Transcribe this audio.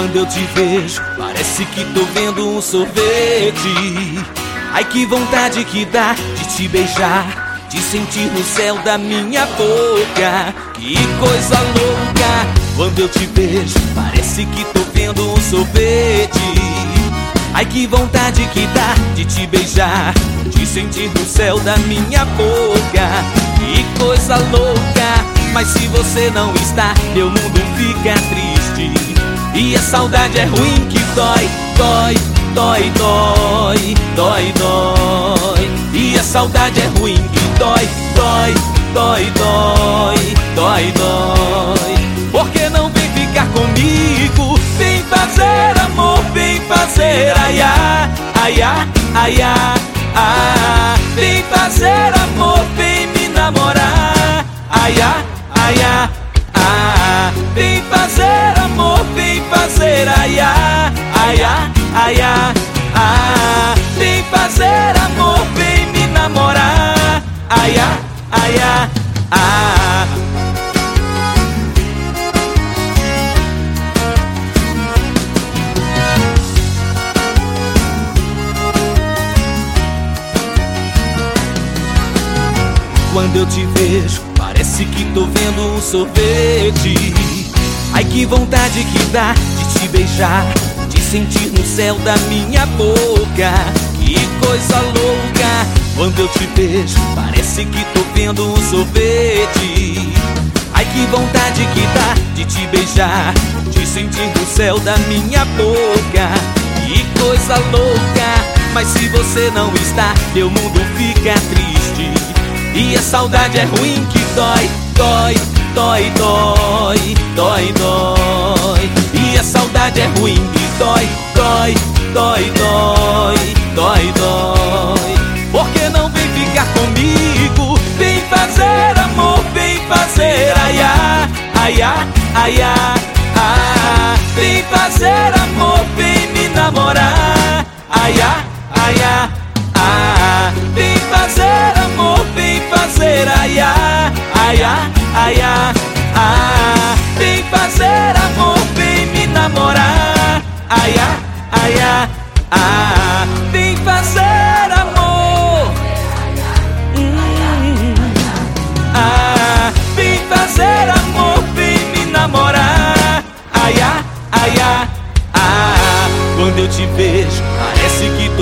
Quando eu te vejo, parece que tô vendo um sorvete. Ai, que vontade que dá de te beijar, de sentir no céu da minha boca. Que coisa louca. Quando eu te vejo, parece que tô vendo um sorvete. Ai, que vontade que dá de te beijar, de sentir no céu da minha boca. Que coisa louca. Mas se você não está, meu mundo fica triste. E a saudade é ruim que dói, dói, dói, dói, dói, dói. E a saudade é ruim que dói, dói, dói, dói, dói, dói. Por que não vem ficar comigo? Vem fazer amor, vem fazer aiá, aiá, aiá, ah. Vem fazer amor, vem me namorar, aiá, aiá, ah. Vem fazer amor, vem fazer aiá, aiá, aiá, ah. Vem fazer amor, vem me namorar, aiá, aiá, ah. Quando eu te vejo, parece que tô vendo um sorvete. Ai, que vontade que dá de te beijar, de sentir no céu da minha boca. Que coisa louca. Quando eu te vejo, parece que tô vendo um sorvete. Ai, que vontade que dá de te beijar, de sentir no céu da minha boca. Que coisa louca. Mas se você não está, meu mundo fica triste. E a saudade é ruim que dói, dói, dói, dói, dói, dói. E a saudade é ruim que dói, dói, dói, dói, dói, dói. Por que não vem ficar comigo? Vem fazer amor, vem fazer aiá, aiá, aiá, ah. Vem fazer amor, vem me namorar, aiá, aiá, ah. Vem fazer amor, vem fazer aiá, aiá, aiá, ah. Vem fazer amor, vem me namorar, aiá, aiá, ah. Vem fazer amor, ah. Vem fazer amor, vem me namorar, aiá, aiá, ah. Quando eu te vejo, parece que